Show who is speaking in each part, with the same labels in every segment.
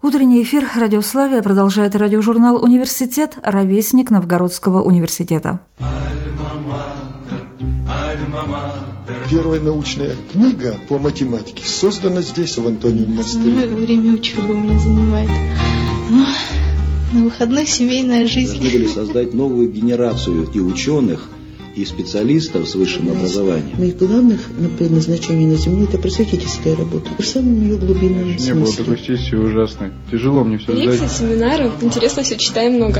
Speaker 1: Утренний эфир «Радио Славия» продолжает радиожурнал «Университет», ровесник Новгородского университета.
Speaker 2: Первая научная книга по математике создана здесь, в Антониевом монастыре.
Speaker 3: Время учебы меня занимает. На выходных семейная жизнь.
Speaker 4: Должны были создать новую генерацию и ученых, и специалистов с высшим образованием.
Speaker 5: Моих главных предназначений на Земле – это просветительская работа. В самом ее глубинном смысле.
Speaker 6: Не было такой сессии ужасной. Тяжело мне все сдать.
Speaker 7: Лекции, семинары. Интересно все, читаем много.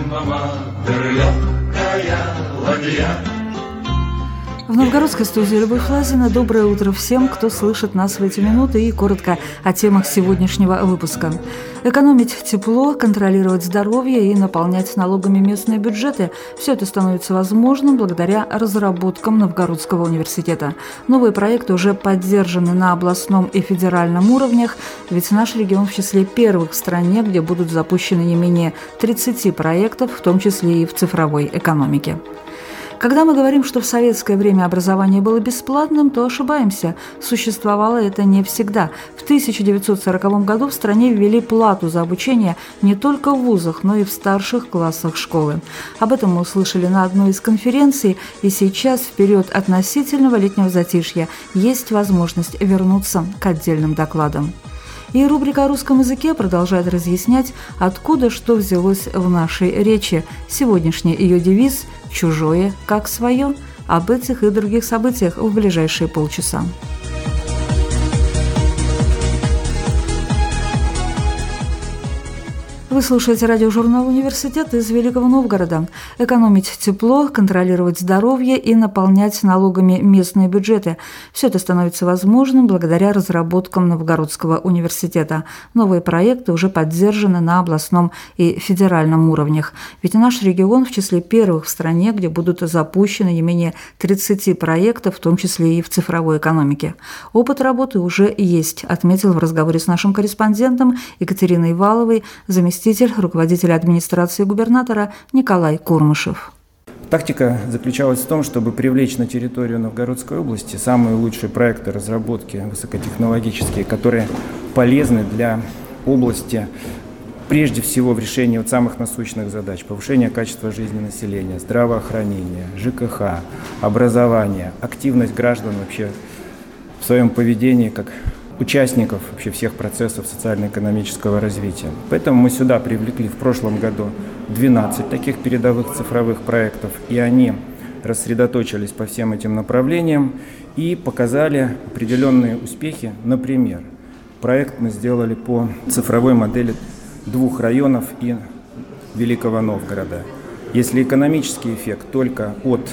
Speaker 1: В новгородской студии Любовь Лазина. Доброе утро всем, кто слышит нас в эти минуты, и коротко о темах сегодняшнего выпуска. Экономить тепло, контролировать здоровье и наполнять налогами местные бюджеты – все это становится возможным благодаря разработкам Новгородского университета. Новые проекты уже поддержаны на областном и федеральном уровнях, ведь наш регион в числе первых в стране, где будут запущены не менее 30 проектов, в том числе и в цифровой экономике. Когда мы говорим, что в советское время образование было бесплатным, то ошибаемся. Существовало это не всегда. В 1940 году в стране ввели плату за обучение не только в вузах, но и в старших классах школы. Об этом мы услышали на одной из конференций, и сейчас, в период относительного летнего затишья, есть возможность вернуться к отдельным докладам. И рубрика о русском языке продолжает разъяснять, откуда что взялось в нашей речи. Сегодняшний ее девиз «Чужое, как свое». Об этих и других событиях в ближайшие полчаса. Вы слушаете радиожурнал «Университет» из Великого Новгорода. Экономить тепло, контролировать здоровье и наполнять налогами местные бюджеты – все это становится возможным благодаря разработкам Новгородского университета. Новые проекты уже поддержаны на областном и федеральном уровнях. Ведь наш регион в числе первых в стране, где будут запущены не менее 30 проектов, в том числе и в цифровой экономике. Опыт работы уже есть, отметил в разговоре с нашим корреспондентом Екатериной Валовой заместитель руководителя администрации губернатора Николай Курмышев.
Speaker 8: Тактика заключалась в том, чтобы привлечь на территорию Новгородской области самые лучшие проекты разработки высокотехнологические, которые полезны для области прежде всего в решении самых насущных задач: повышения качества жизни населения, здравоохранения, ЖКХ, образования, активность граждан вообще в своем поведении как участников вообще всех процессов социально-экономического развития. Поэтому мы сюда привлекли в прошлом году 12 таких передовых цифровых проектов, и они рассредоточились по всем этим направлениям и показали определенные успехи. Например, проект мы сделали по цифровой модели 2 районов и Великого Новгорода. Если экономический эффект только от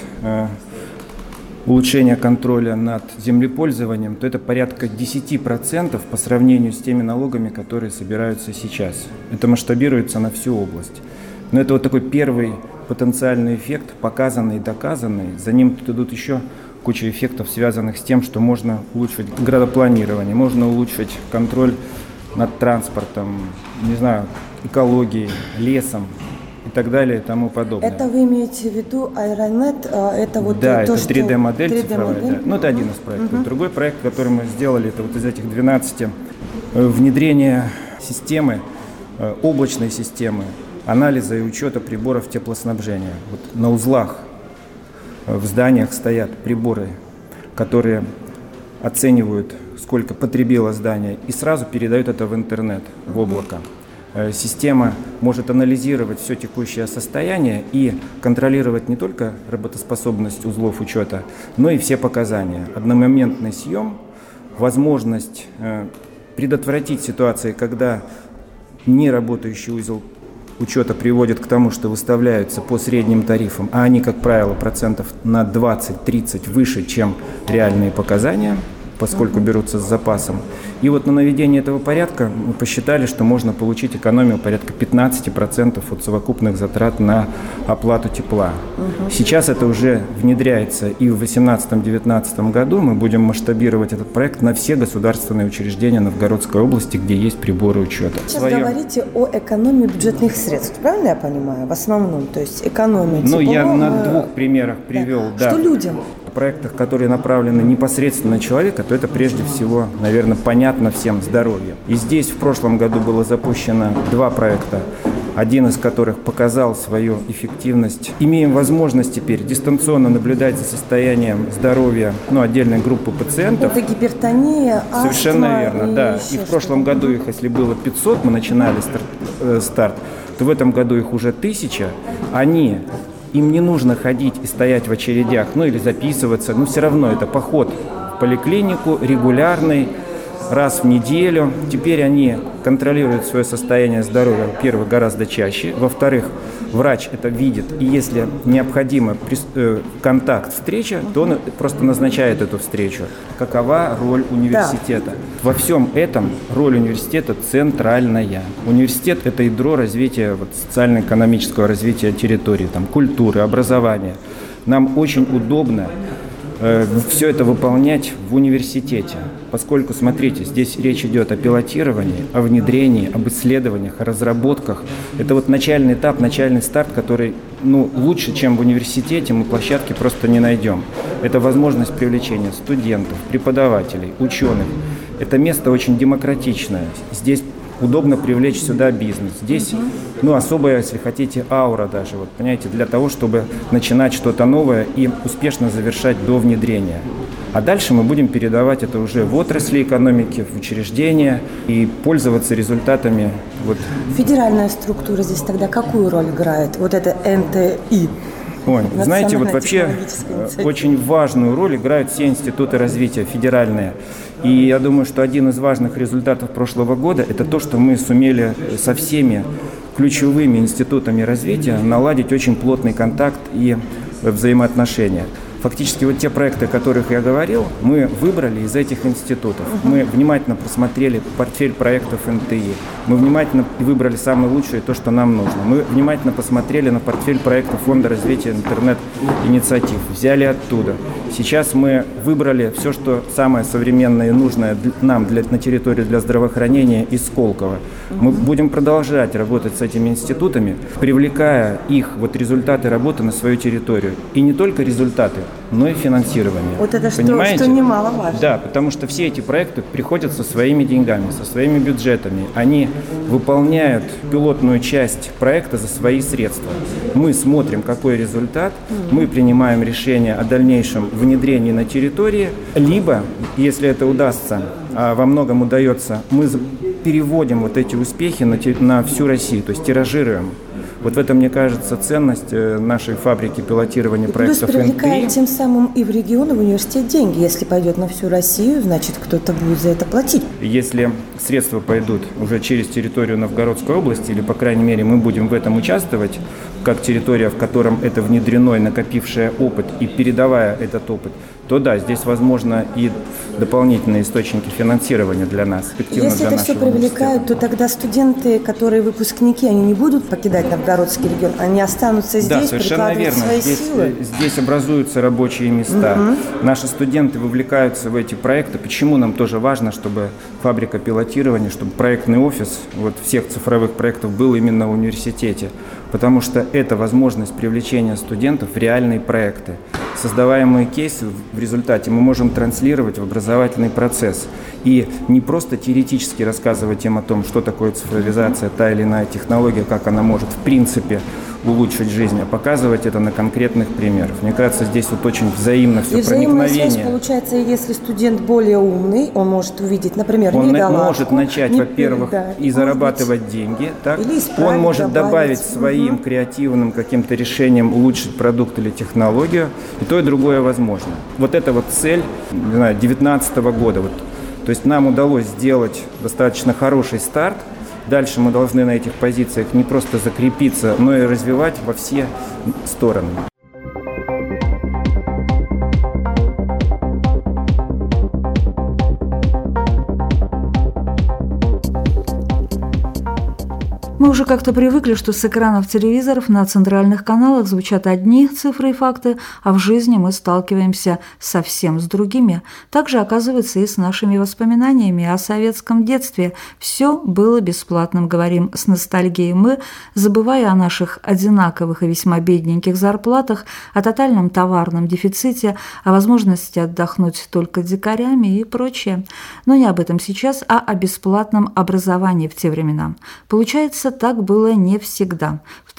Speaker 8: улучшение контроля над землепользованием, то это порядка 10% по сравнению с теми налогами, которые собираются сейчас. Это масштабируется на всю область. Но это вот такой первый потенциальный эффект, показанный и доказанный. За ним тут идут еще куча эффектов, связанных с тем, что можно улучшить градопланирование, можно улучшить контроль над транспортом, не знаю, экологией, лесом и так далее и тому подобное.
Speaker 9: Это вы имеете в виду Аэронет? Это вот
Speaker 8: да,
Speaker 9: то,
Speaker 8: это 3D-модель
Speaker 9: 3D
Speaker 8: цифровая.
Speaker 9: модель?
Speaker 8: Да. Ну, это один из проектов. Другой проект, который мы сделали, это вот из этих 12, внедрение системы, облачной системы, анализа и учета приборов теплоснабжения. Вот на узлах в зданиях стоят приборы, которые оценивают, сколько потребило здание, и сразу передают это в интернет, в облако. Система может анализировать все текущее состояние и контролировать не только работоспособность узлов учета, но и все показания. Одномоментный съем, возможность предотвратить ситуации, когда неработающий узел учета приводит к тому, что выставляются по средним тарифам, а они, как правило, процентов на 20-30 выше, чем реальные показания, поскольку берутся с запасом. И вот на наведение этого порядка мы посчитали, что можно получить экономию порядка 15% от совокупных затрат на оплату тепла. Сейчас это уже внедряется, и в 2018-2019 году мы будем масштабировать этот проект на все государственные учреждения Новгородской области, где есть приборы учета.
Speaker 9: Сейчас говорите о экономии бюджетных средств, правильно я понимаю? В основном, то есть экономия тепла.
Speaker 8: Ну, я на 2 примерах привел.
Speaker 9: Да. Что людям?
Speaker 8: о проектах, которые направлены непосредственно на человека, то это прежде всего, наверное, понятно всем здоровье. И здесь в прошлом году было запущено 2 проекта, один из которых показал свою эффективность. Имеем возможность теперь дистанционно наблюдать за состоянием здоровья отдельной группы пациентов.
Speaker 9: Это гипертония, астма.
Speaker 8: Совершенно верно, да. И в прошлом году их, если было 500, мы начинали старт, то в этом году их уже 1000. Им не нужно ходить и стоять в очередях, или записываться, но все равно это поход в поликлинику регулярный, раз в неделю. Теперь они контролируют свое состояние здоровья, во-первых, гораздо чаще, во-вторых, врач это видит, и если необходимо контакт, встреча, то он просто назначает эту встречу. Какова роль университета? Да. Во всем этом роль университета центральная. Университет – это ядро развития социально-экономического развития территории, культуры, образования. Нам очень удобно все это выполнять в университете, поскольку, смотрите, здесь речь идет о пилотировании, о внедрении, об исследованиях, о разработках. Это начальный этап, начальный старт, который лучше, чем в университете, мы площадки просто не найдем. Это возможность привлечения студентов, преподавателей, ученых. Это место очень демократичное. Здесь удобно привлечь сюда бизнес. Здесь, особая, если хотите, аура даже, понимаете, для того, чтобы начинать что-то новое и успешно завершать до внедрения. А дальше мы будем передавать это уже в отрасли экономики, в учреждения и пользоваться результатами.
Speaker 9: Федеральная структура здесь тогда какую роль играет? Это НТИ?
Speaker 8: Знаете, вообще очень важную роль играют все институты развития федеральные. И я думаю, что один из важных результатов прошлого года – это то, что мы сумели со всеми ключевыми институтами развития наладить очень плотный контакт и взаимоотношения. Фактически те проекты, о которых я говорил, мы выбрали из этих институтов. Мы внимательно просмотрели портфель проектов НТИ. Мы внимательно выбрали самое лучшее, то, что нам нужно. Мы внимательно посмотрели на портфель проектов Фонда развития интернет-инициатив. Взяли оттуда. Сейчас мы выбрали все, что самое современное и нужное нам на территории для здравоохранения из Сколково. Мы будем продолжать работать с этими институтами, привлекая их результаты работы на свою территорию. И не только результаты, но и финансирование.
Speaker 9: Это что немаловажно.
Speaker 8: Да, потому что все эти проекты приходят со своими деньгами, со своими бюджетами. Они выполняют пилотную часть проекта за свои средства. Мы смотрим, какой результат, мы принимаем решение о дальнейшем внедрении на территории, либо, если это удастся, во многом удается, мы переводим эти успехи на всю Россию, то есть тиражируем. В этом, мне кажется, ценность нашей фабрики пилотирования проектов НТИ.
Speaker 9: Плюс привлекает тем самым и в регион, и в университет деньги. Если пойдет на всю Россию, значит, кто-то будет за это платить.
Speaker 8: Если средства пойдут уже через территорию Новгородской области, или, по крайней мере, мы будем в этом участвовать, как территория, в котором это внедрено и накопившая опыт, и передавая этот опыт, то да, здесь возможно и дополнительные источники финансирования для нас.
Speaker 9: Если это все привлекают, то тогда студенты, которые выпускники, они не будут покидать Новгородский регион, они останутся здесь, прикладывать свои силы.
Speaker 8: Здесь образуются рабочие места. Наши студенты вовлекаются в эти проекты. Почему нам тоже важно, чтобы фабрика пилотирования, чтобы проектный офис всех цифровых проектов был именно в университете? Потому что это возможность привлечения студентов в реальные проекты. Создаваемые кейсы в результате мы можем транслировать в образовательный процесс. И не просто теоретически рассказывать им о том, что такое цифровизация, та или иная технология, как она может в принципе улучшить жизнь, а показывать это на конкретных примерах. Мне кажется, здесь очень взаимно все проникновение.
Speaker 9: И связь получается, если студент более умный, он может увидеть, например,
Speaker 8: он
Speaker 9: негаладку.
Speaker 8: Он может начать, во-первых, и зарабатывать деньги. Так? Он может добавить своим креативным каким-то решением улучшить продукт или технологию. И то, и другое возможно. Это цель 2019 года. То есть нам удалось сделать достаточно хороший старт. Дальше мы должны на этих позициях не просто закрепиться, но и развивать во все стороны.
Speaker 1: Мы уже как-то привыкли, что с экранов телевизоров на центральных каналах звучат одни цифры и факты, а в жизни мы сталкиваемся совсем с другими. Так же оказывается и с нашими воспоминаниями о советском детстве. Все было бесплатным, говорим с ностальгией мы, забывая о наших одинаковых и весьма бедненьких зарплатах, о тотальном товарном дефиците, о возможности отдохнуть только дикарями и прочее. Но не об этом сейчас, а о бесплатном образовании в те времена. Получается, так было не всегда. В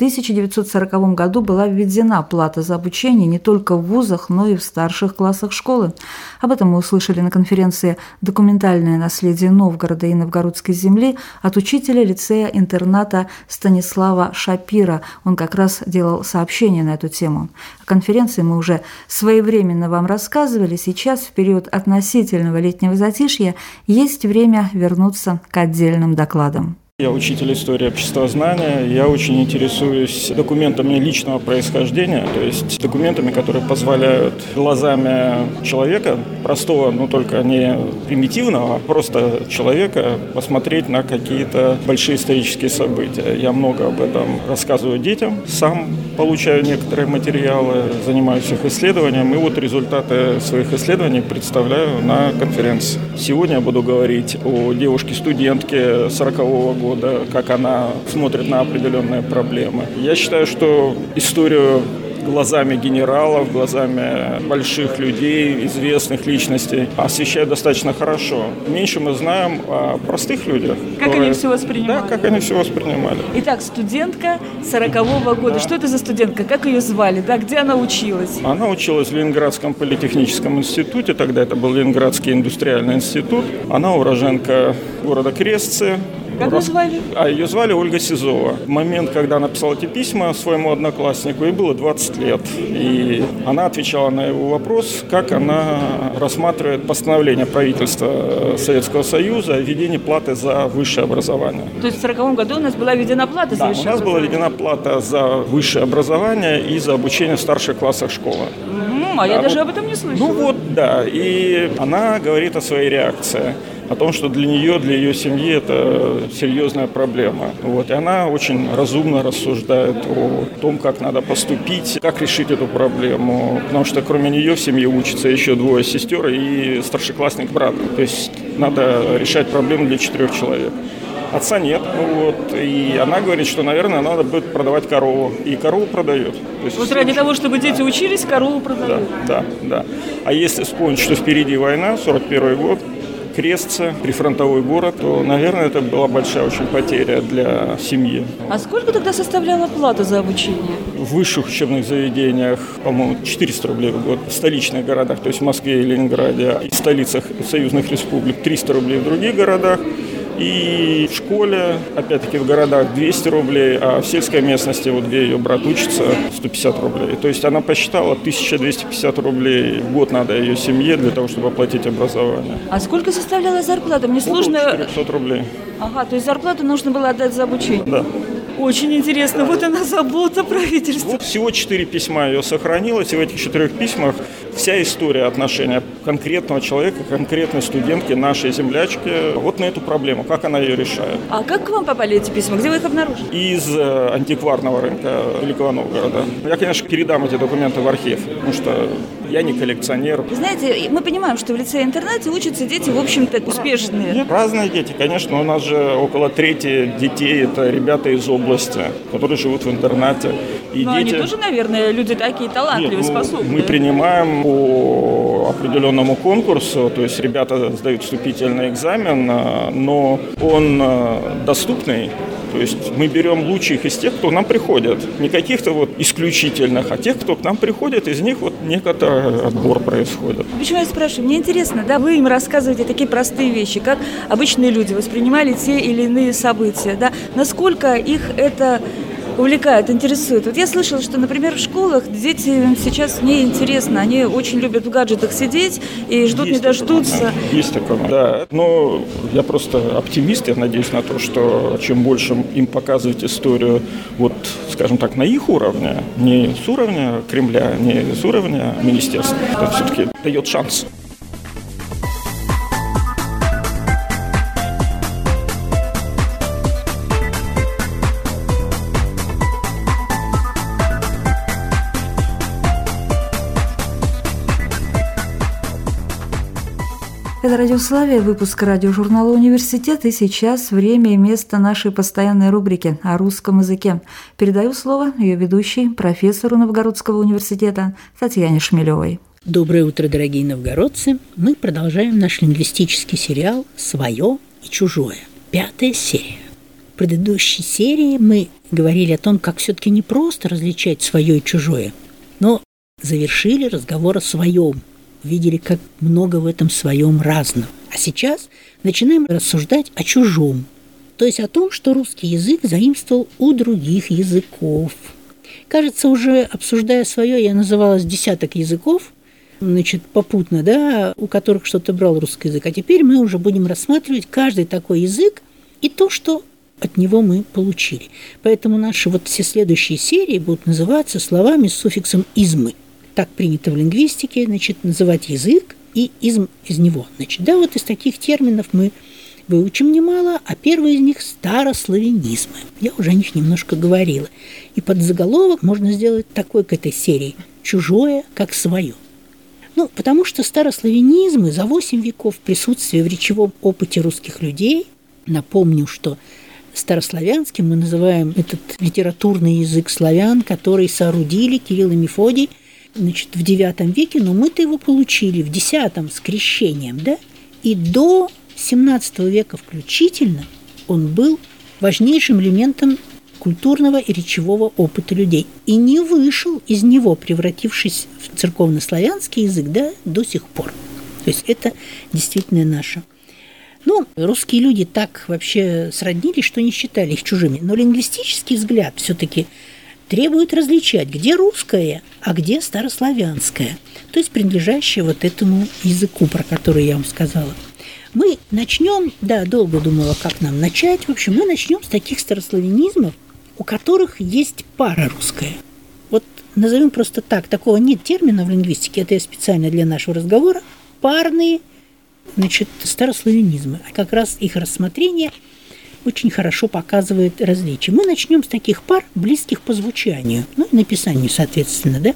Speaker 1: 1940 году была введена плата за обучение не только в вузах, но и в старших классах школы. Об этом мы услышали на конференции «Документальное наследие Новгорода и новгородской земли» от учителя лицея-интерната Станислава Шапира. Он как раз делал сообщение на эту тему. О конференции мы уже своевременно вам рассказывали. Сейчас, в период относительного летнего затишья, есть время вернуться к отдельным докладам.
Speaker 10: Я учитель истории обществознания, я очень интересуюсь документами личного происхождения, то есть документами, которые позволяют глазами человека, простого, но только не примитивного, а просто человека, посмотреть на какие-то большие исторические события. Я много об этом рассказываю детям, сам получаю некоторые материалы, занимаюсь их исследованием, и вот результаты своих исследований представляю на конференции. Сегодня я буду говорить о девушке-студентке 40-го года, как она смотрит на определенные проблемы. Я считаю, что историю глазами генералов, глазами больших людей, известных личностей освещают достаточно хорошо. Меньше мы знаем о простых людях.
Speaker 1: Как они все воспринимали.
Speaker 10: Да, как они все воспринимали.
Speaker 1: Итак, студентка 40-го года. Да. Что это за студентка? Как ее звали? Да, где она училась?
Speaker 10: Она училась в Ленинградском политехническом институте. Тогда это был Ленинградский индустриальный институт. Она уроженка города Крестцы.
Speaker 1: Как ее звали?
Speaker 10: Ее звали Ольга Сизова. В момент, когда она писала эти письма своему однокласснику, ей было 20 лет. И она отвечала на его вопрос, как она рассматривает постановление правительства Советского Союза о введении платы за высшее образование.
Speaker 1: То есть в 1940 году у нас была введена плата за высшее образование?
Speaker 10: У нас была введена плата за высшее образование и за обучение в старших классах школы.
Speaker 1: Я даже об этом не слышала.
Speaker 10: Да. И она говорит о своей реакции. О том, что для нее, для ее семьи это серьезная проблема. И она очень разумно рассуждает о том, как надо поступить, как решить эту проблему. Потому что кроме нее в семье учатся еще 2 сестер и старшеклассник брат. То есть надо решать проблему для 4 человек. Отца нет, и она говорит, что, наверное, надо будет продавать корову. И корову продает.
Speaker 1: Ради того, чтобы дети учились, корову продают.
Speaker 10: Да. А если вспомнить, что впереди война, 41 год, Крестцы, прифронтовой город, то, наверное, это была большая очень потеря для семьи.
Speaker 1: А сколько тогда составляла плата за обучение?
Speaker 10: В высших учебных заведениях, по-моему, 400 рублей в год. В столичных городах, то есть в Москве и Ленинграде, и в столицах союзных республик 300 рублей в других городах. И в школе, опять-таки, в городах 200 рублей, а в сельской местности, где ее брат учится, 150 рублей. То есть она посчитала, 1250 рублей в год надо ее семье для того, чтобы оплатить образование.
Speaker 1: А сколько составляла зарплата? Мне сложно...
Speaker 10: 400 рублей.
Speaker 1: Ага, то есть зарплату нужно было отдать за обучение?
Speaker 10: Да.
Speaker 1: Очень интересно. Вот она забота правительства.
Speaker 10: Всего 4 письма ее сохранилось, и в этих 4 письмах вся история отношения конкретного человека, конкретной студентки, нашей землячки, на эту проблему, как она ее решает.
Speaker 1: А как к вам попали эти письма? Где вы их обнаружили?
Speaker 10: Из антикварного рынка Великого Новгорода. Я, конечно, передам эти документы в архив, потому что я не коллекционер.
Speaker 1: Вы знаете, мы понимаем, что в лицее-интернате учатся дети, в общем-то, успешные.
Speaker 10: Нет, разные дети, конечно. У нас же около трети детей – это ребята из области, которые живут в интернате.
Speaker 1: Но дети... они тоже, наверное, люди такие талантливые, способные.
Speaker 10: Мы принимаем по определенному конкурсу, то есть ребята сдают вступительный экзамен, но он доступный. То есть мы берем лучших из тех, кто к нам приходит. Не каких-то исключительных, а тех, кто к нам приходит, из них некоторый отбор происходит.
Speaker 1: Почему я спрашиваю? Мне интересно, вы им рассказываете такие простые вещи, как обычные люди воспринимали те или иные события, насколько их это увлекает, интересует. Я слышала, что, например, в школах дети сейчас неинтересно, они очень любят в гаджетах сидеть и ждут не дождутся.
Speaker 10: Есть такое, да. Но я просто оптимист, я надеюсь на то, что чем больше им показывать историю, скажем так, на их уровне, не с уровня Кремля, не с уровня министерства, это все-таки дает шанс.
Speaker 1: Это «Радиославия», выпуск радиожурнала «Университет», и сейчас время и место нашей постоянной рубрики о русском языке. Передаю слово ее ведущей, профессору Новгородского университета Татьяне Шмелевой.
Speaker 11: Доброе утро, дорогие новгородцы! Мы продолжаем наш лингвистический сериал «Своё и чужое». 5-я серия. В предыдущей серии мы говорили о том, как все-таки не просто различать свое и чужое, но завершили разговор о своем. Видели, как много в этом своем разного. А сейчас начинаем рассуждать о чужом, то есть о том, что русский язык заимствовал у других языков. Кажется, уже обсуждая свое, я называла с десяток языков, попутно, да, у которых что-то брал русский язык. А теперь мы уже будем рассматривать каждый такой язык и то, что от него мы получили. Поэтому наши все следующие серии будут называться словами с суффиксом «измы». Так принято в лингвистике, называть язык и изм из него. Из таких терминов мы выучим немало, а первый из них – старославянизмы. Я уже о них немножко говорила. И под заголовок можно сделать такой к этой серии – «Чужое как свое». Потому что старославянизмы за 8 веков присутствия в речевом опыте русских людей, напомню, что старославянским мы называем этот литературный язык славян, который соорудили Кирилл и Мефодий, в IX веке, но мы-то его получили в X с крещением, да? И до XVII века включительно он был важнейшим элементом культурного и речевого опыта людей. И не вышел из него, превратившись в церковнославянский язык, да, до сих пор. То есть это действительно наше. Русские люди так вообще сроднились, что не считали их чужими. Но лингвистический взгляд все-таки требует различать, где русское, а где старославянское, то есть принадлежащее этому языку, про который я вам сказала. Мы начнем, долго думала, как нам начать. В общем, мы начнем с таких старославянизмов, у которых есть пара русская. Назовем просто так, такого нет термина в лингвистике, это я специально для нашего разговора, парные, старославянизмы. Как раз их рассмотрение очень хорошо показывает различия. Мы начнем с таких пар, близких по звучанию, и написанию, соответственно, да?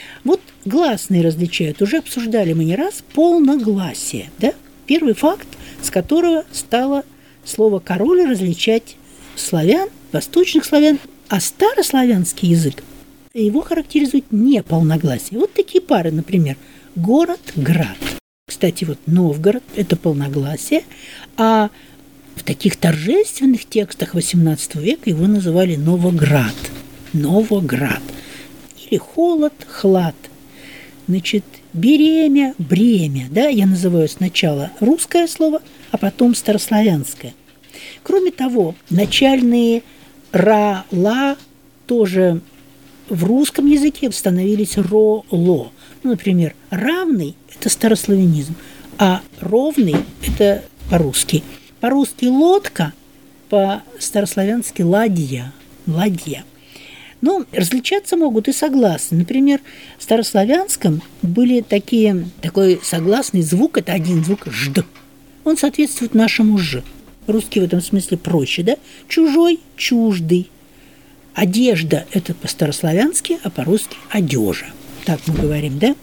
Speaker 11: Гласные различают, уже обсуждали мы не раз, полногласие, да? Первый факт, с которого стало слово «король» различать славян, восточных славян, а старославянский язык его характеризует неполногласие. Такие пары, например, город-град. Кстати, Новгород – это полногласие, а в таких торжественных текстах XVIII века его называли Новоград. Новоград. Или холод, хлад. Беремя, бремя. Да, я называю сначала русское слово, а потом старославянское. Кроме того, начальные ра, ла тоже в русском языке становились ро, ло. Например, равный – это старославянизм, а ровный – это по-русски. По-русски лодка, по-старославянски ладья. Различаться могут и согласные. Например, в старославянском были такой согласный звук, это один звук «жд». Он соответствует нашему «ж». Русский в этом смысле проще, да? Чужой, чуждый. Одежда – это по-старославянски, а по-русски – одежа. Так мы говорим, да?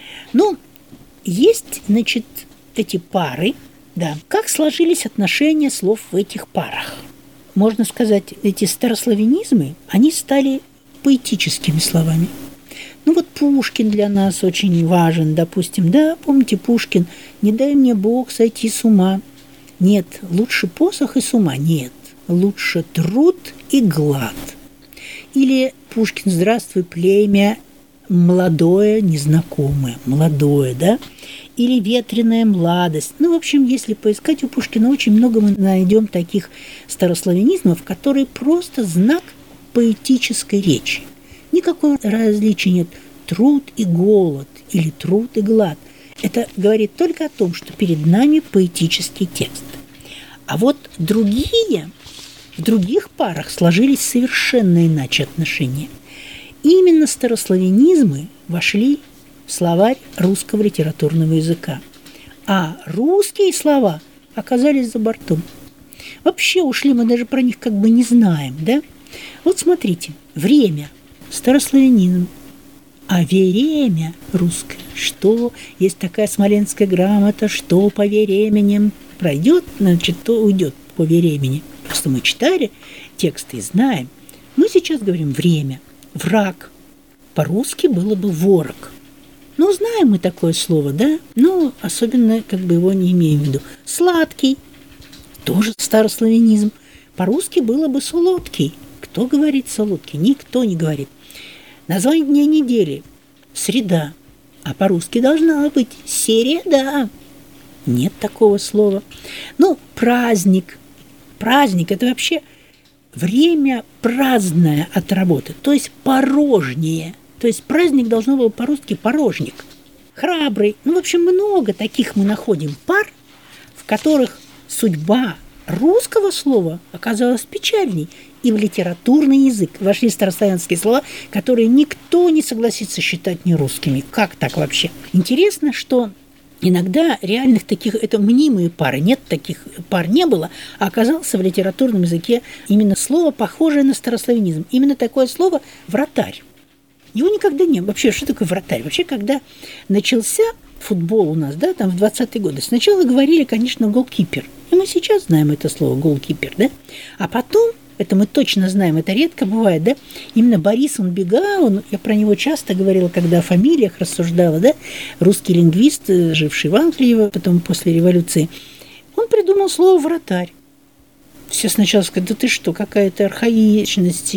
Speaker 11: Есть, эти пары, да. Как сложились отношения слов в этих парах? Можно сказать, эти старославянизмы, они стали поэтическими словами. Пушкин для нас очень важен, допустим, да, помните Пушкин? «Не дай мне Бог сойти с ума». Нет, лучше посох и с ума. Нет, лучше труд и глад. Или Пушкин «Здравствуй, племя, молодое, незнакомое». Молодое, да? Или «Ветреная младость». В общем, если поискать у Пушкина, очень много мы найдем таких старославянизмов, которые просто знак поэтической речи. Никакого различия нет. Труд и голод или труд и глад. Это говорит только о том, что перед нами поэтический текст. А в других парах сложились совершенно иначе отношения. Именно старославянизмы вошли в словарь русского литературного языка, а русские слова оказались за бортом. Вообще ушли, мы даже про них не знаем, да? Смотрите, время, старославянизм, А время русское, что есть такая смоленская грамота, что по временем пройдет, значит, то уйдет по времени. Просто мы читали тексты и знаем. Мы сейчас говорим время, враг. По-русски было бы ворог. Ну, знаем мы такое слово, да? Но особенно как бы его не имеем в виду. Сладкий. Тоже старославянизм. По-русски было бы солодкий. Кто говорит солодкий? Никто не говорит. Название дня недели – среда. А по-русски должна быть середа. Нет такого слова. Ну, праздник. Праздник – это вообще время праздное от работы, то есть порожнее. То есть праздник должно было по-русски порожник. Храбрый. Ну, в общем, много таких мы находим пар, в которых судьба русского слова оказалась печальней. И в литературный язык вошли старославянские слова, которые никто не согласится считать нерусскими. Как так вообще? Интересно, что иногда реальных таких, это мнимые пары, нет таких пар не было, а оказался в литературном языке именно слово, похожее на старославянизм. Именно такое слово «вратарь». Его никогда не было. Вообще, что такое вратарь? Вообще, когда начался футбол у нас, да, там в 20-е годы, сначала говорили, конечно, голкипер. И мы сейчас знаем это слово голкипер, да? А потом, это мы точно знаем, это редко бывает, да? Именно Борис Бега, я про него часто говорила, когда о фамилиях рассуждала, да? Русский лингвист, живший в Англии, потом после революции, он придумал слово «вратарь». Все сначала сказали, да ты что, какая-то архаичность,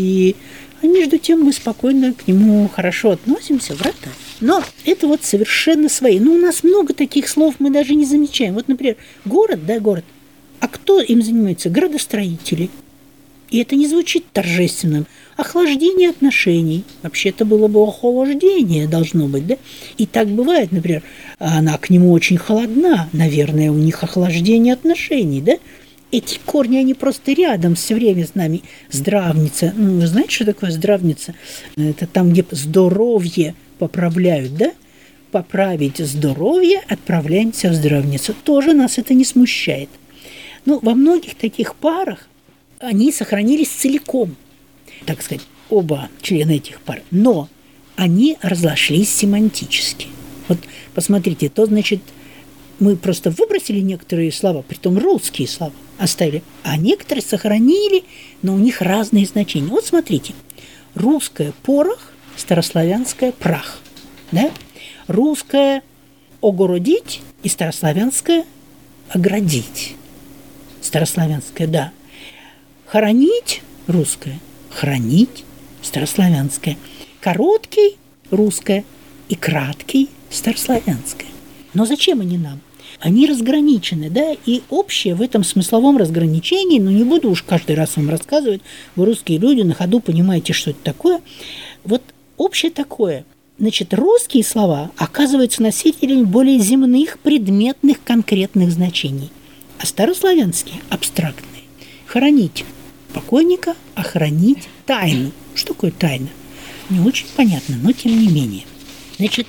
Speaker 11: а между тем мы спокойно к нему хорошо относимся, вратарь. Но это вот совершенно свои. Ну, у нас много таких слов мы даже не замечаем. Вот, например, город, да, город. А кто им занимается? Градостроители. И это не звучит торжественно. Охлаждение отношений. Вообще это было бы охлаждение должно быть, да? И так бывает, например, она к нему очень холодна. Наверное, у них охлаждение отношений, да? Эти корни, они просто рядом все время с нами. Здравница. Ну, вы знаете, что такое здравница? Это там, где здоровье поправляют, да? Поправить здоровье, отправляемся в здравницу. Тоже нас это не смущает. Ну, во многих таких парах они сохранились целиком, так сказать, оба члена этих пар. Но они разошлись семантически. Вот посмотрите, то значит, мы просто выбросили некоторые слова, притом русские слова оставили, а некоторые сохранили, но у них разные значения. Вот смотрите, русское порох, старославянское прах, да? Русское огородить и старославянское оградить. Старославянское, да. Хоронить русское, хранить старославянское. Короткий русское и краткий старославянское. Но зачем они нам? Они разграничены, да, и общее в этом смысловом разграничении, но не буду уж каждый раз вам рассказывать, вы русские люди на ходу понимаете, что это такое. Вот общее такое. Значит, русские слова оказываются носителями более земных, предметных, конкретных значений, а старославянские – абстрактные. Хоронить покойника, а хранить тайну. Что такое тайна? Не очень понятно, но тем не менее. Значит,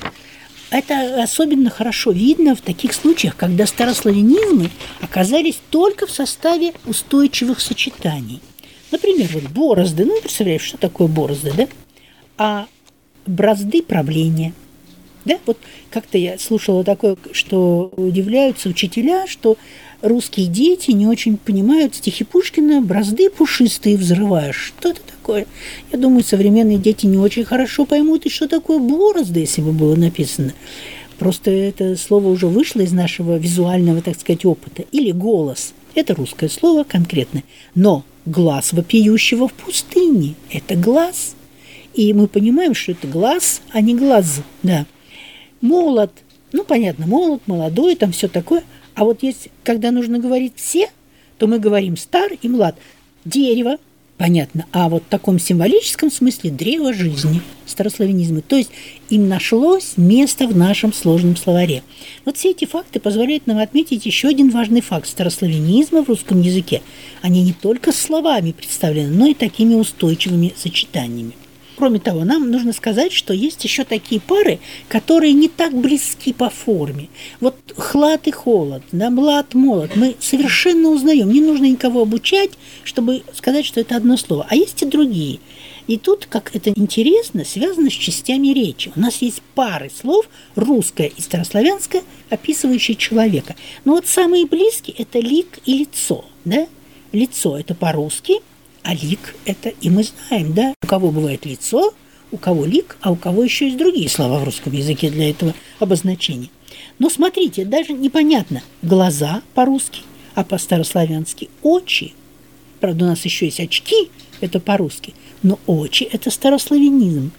Speaker 11: это особенно хорошо видно в таких случаях, когда старославянизмы оказались только в составе устойчивых сочетаний. Например, вот борозды. Ну, представляешь, что такое борозды, да? А бразды правления. Да? Вот как-то я слушала такое, что удивляются учителя, что русские дети не очень понимают стихи Пушкина «Бразды пушистые взрываешь». Что это такое? Я думаю, современные дети не очень хорошо поймут, и что такое борозды, если бы было написано. Просто это слово уже вышло из нашего визуального, так сказать, опыта. Или голос. Это русское слово конкретное. Но глаз вопиющего в пустыне – это глаз. И мы понимаем, что это глаз, а не глаз. Да. Молод. Ну, понятно, молод, молодой, там все такое. А вот есть, когда нужно говорить «все», то мы говорим «стар» и «млад». Дерево, понятно. А вот в таком символическом смысле древо жизни, старославянизмы. То есть им нашлось место в нашем сложном словаре. Вот все эти факты позволяют нам отметить еще один важный факт старославянизма в русском языке. Они не только словами представлены, но и такими устойчивыми сочетаниями. Кроме того, нам нужно сказать, что есть еще такие пары, которые не так близки по форме. Вот хлад и холод, да, млад, молод. Мы совершенно узнаем. Не нужно никого обучать, чтобы сказать, что это одно слово. А есть и другие. И тут, как это интересно, связано с частями речи. У нас есть пары слов, русское и старославянское, описывающие человека. Но вот самые близкие – это лик и лицо. Да? Лицо – это по-русски, а лик – это, и мы знаем, да, у кого бывает лицо, у кого лик, а у кого еще есть другие слова в русском языке для этого обозначения. Но смотрите, даже непонятно. Глаза по-русски, а по-старославянски – очи. Правда, у нас еще есть очки, это по-русски, но очи – это старославянизм.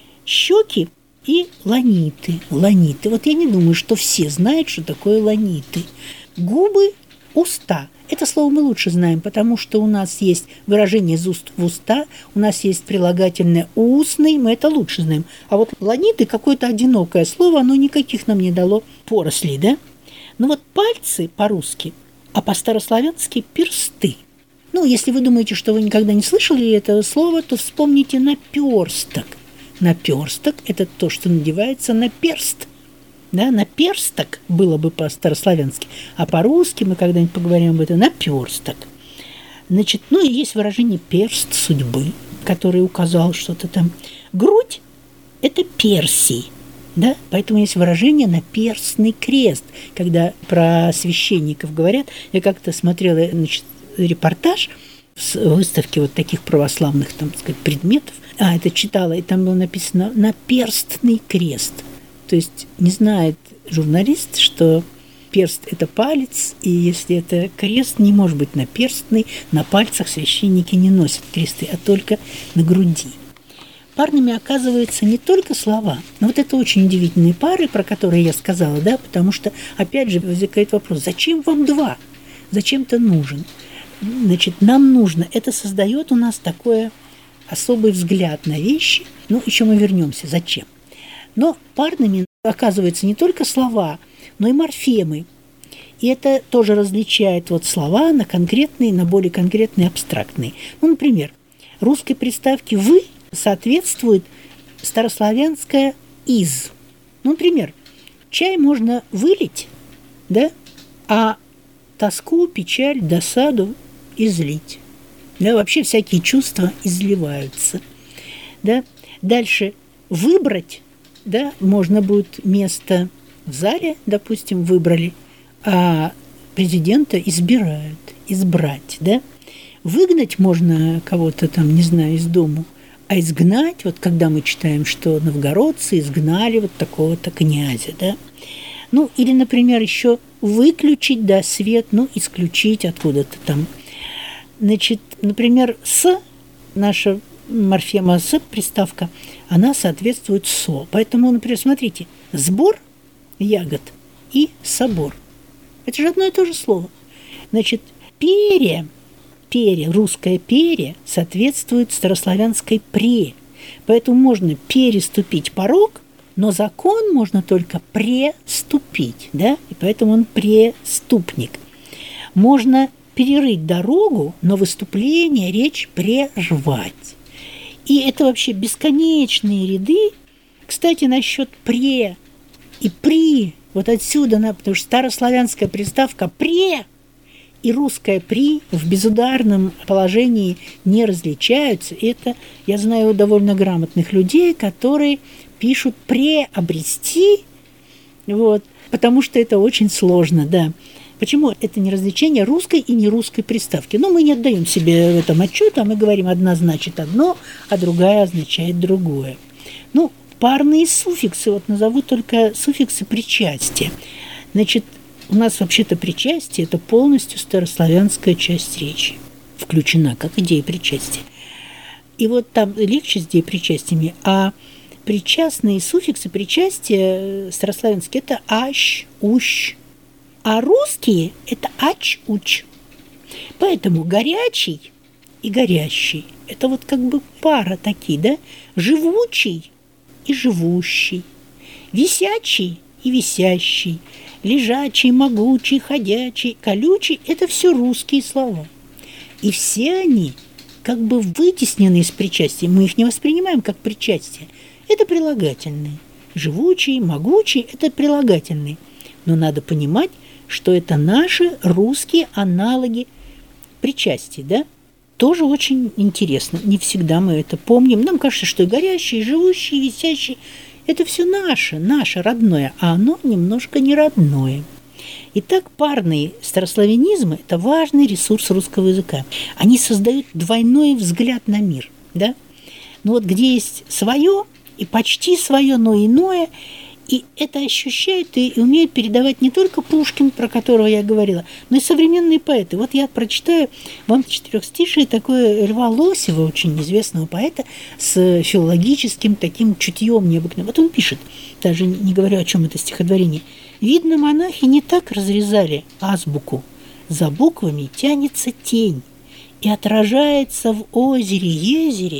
Speaker 11: Щеки и ланиты. Ланиты. Вот я не думаю, что все знают, что такое ланиты. Губы – уста. Это слово мы лучше знаем, потому что у нас есть выражение из уст в уста, у нас есть прилагательное устный, мы это лучше знаем. А вот ланиты – какое-то одинокое слово, оно никаких нам не дало порослей, да? Но вот пальцы по-русски, а по-старославянски – персты. Ну, если вы думаете, что вы никогда не слышали этого слова, то вспомните наперсток. Наперсток – это то, что надевается на перст. Да, наперсток было бы по-старославянски, а по-русски мы когда-нибудь поговорим об этом, наперсток. Значит, ну и есть выражение перст судьбы, который указал что-то там. Грудь – это Персий, да, поэтому есть выражение наперстный крест. Когда про священников говорят, я как-то смотрела, значит, репортаж с выставки вот таких православных, там, так сказать, предметов. Это читала, и там было написано «наперстный крест». То есть не знает журналист, что перст – это палец, и если это крест, не может быть наперстный, на пальцах священники не носят кресты, а только на груди. Парными оказываются не только слова, но вот это очень удивительные пары, про которые я сказала, да, потому что, опять же, возникает вопрос, зачем вам два? Зачем ты нужен? Значит, нам нужно, это создает у нас такой особый взгляд на вещи, ну, еще мы вернемся, зачем? Но парными оказываются не только слова, но и морфемы. И это тоже различает вот слова на конкретные, на более конкретные, абстрактные. Ну, например, русской приставке «вы» соответствует старославянское «из». Ну, например, чай можно вылить, да, а тоску, печаль, досаду излить. Да, вообще всякие чувства изливаются. Да. Дальше выбрать. Да, можно будет место в зале, допустим, выбрали, а президента избирают, избрать, да. Выгнать можно кого-то там, не знаю, из дому, а изгнать, вот когда мы читаем, что новгородцы изгнали вот такого-то князя, да. Ну, или, например, еще выключить, да, свет, ну, исключить откуда-то там. Значит, например, наша морфема «с», приставка, она соответствует «со». Поэтому, например, смотрите, сбор ягод и собор. Это же одно и то же слово. Значит, перья, русское перья соответствует старославянской «пре». Поэтому можно переступить порог, но закон можно только преступить, да? И поэтому он преступник. Можно перерыть дорогу, но выступление, речь прервать. И это вообще бесконечные ряды. Кстати, насчет «пре» и «при», вот отсюда, потому что старославянская приставка «пре» и русская «при» в безударном положении не различаются. Это, я знаю довольно грамотных людей, которые пишут «преобрести», вот, потому что это очень сложно, да. Почему это не различение русской и нерусской приставки? Ну, мы не отдаем себе в этом отчет, а мы говорим, одна значит одно, а другая означает другое. Ну, парные суффиксы, вот назову только суффиксы причастия. Значит, у нас вообще-то причастие – это полностью старославянская часть речи, включена как идея причастия. И вот там легче с деепричастиями, а причастные суффиксы причастия старославянские – это ащ, ущ. А русские – это ач, уч. Поэтому горячий и горящий – это вот как бы пара такие, да? Живучий и живущий, висячий и висящий, лежачий, могучий, ходячий, колючий – это все русские слова. И все они как бы вытеснены из причастия. Мы их не воспринимаем как причастие. Это прилагательные. Живучий, могучий – это прилагательные. Но надо понимать, что это наши русские аналоги причастий, да? Тоже очень интересно. Не всегда мы это помним. Нам кажется, что и горящие, и живущие, и висящие – это все наше родное, а оно немножко не родное. Итак, парные старославянизмы – это важный ресурс русского языка. Они создают двойной взгляд на мир, да? Ну вот где есть свое и почти свое, но иное, и это ощущают и умеют передавать не только Пушкин, про которого я говорила, но и современные поэты. Вот я прочитаю вам четырехстишие такое Льва Лосева, очень известного поэта, с филологическим таким чутьем необыкновенным. Вот он пишет, даже не говорю, о чем это стихотворение. «Видно, монахи не так разрезали азбуку. За буквами тянется тень, и отражается в озере-езере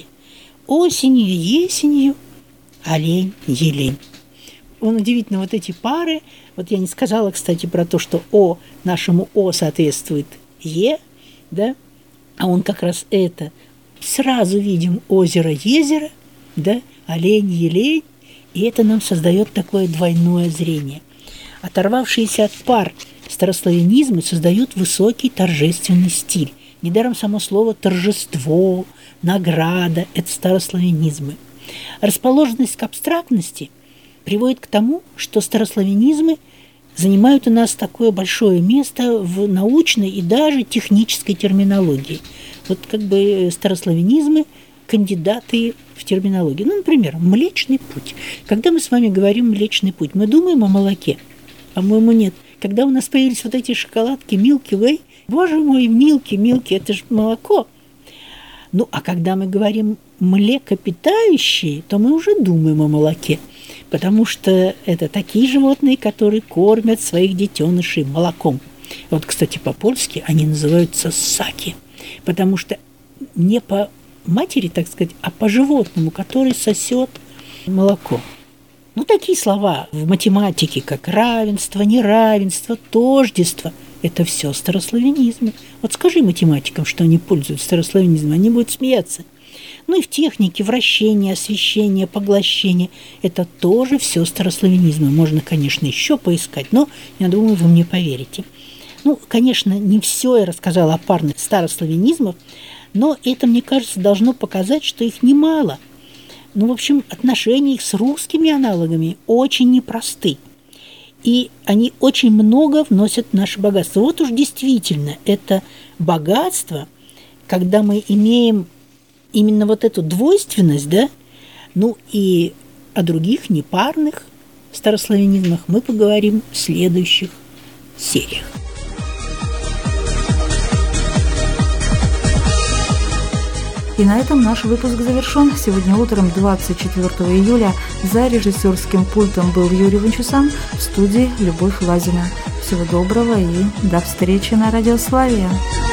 Speaker 11: осенью-есенью олень-елень». Он удивительно, вот эти пары, вот я не сказала, кстати, про то, что О нашему О соответствует Е, да, а он как раз это. Сразу видим озеро-езеро, да, олень-елень, и это нам создает такое двойное зрение. Оторвавшиеся от пар старославянизмы создают высокий торжественный стиль. Недаром само слово «торжество», «награда» – это старославянизмы. Расположенность к абстрактности приводит к тому, что старославянизмы занимают у нас такое большое место в научной и даже технической терминологии. Вот как бы старославянизмы – кандидаты в терминологию. Ну, например, Млечный Путь. Когда мы с вами говорим «Млечный Путь», мы думаем о молоке? По-моему, нет. Когда у нас появились вот эти шоколадки Milky Way, боже мой, Milky, это же молоко. Ну, а когда мы говорим «млекопитающие», то мы уже думаем о молоке, потому что это такие животные, которые кормят своих детенышей молоком. Вот, кстати, по-польски они называются саки, потому что не по матери, так сказать, а по животному, который сосет молоко. Ну, такие слова в математике, как равенство, неравенство, тождество – это все старославянизмы. Вот скажи математикам, что они пользуются старославянизмом, они будут смеяться. Ну и в технике вращения, освещения, поглощения – это тоже все старославянизмы. Можно, конечно, еще поискать, но я думаю, вы мне поверите. Ну, конечно, не все я рассказала о парных старославянизмах, но это, мне кажется, должно показать, что их немало. Ну, в общем, отношения их с русскими аналогами очень непросты. И они очень много вносят в наше богатство. Вот уж действительно, это богатство, когда мы имеем именно вот эту двойственность, да, ну и о других непарных старославянизмах мы поговорим в следующих сериях.
Speaker 1: И на этом наш выпуск завершен. Сегодня утром, 24 июля, за режиссерским пультом был Юрий Ванчусан, в студии Любовь Лазина. Всего доброго и до встречи на Радио Славия.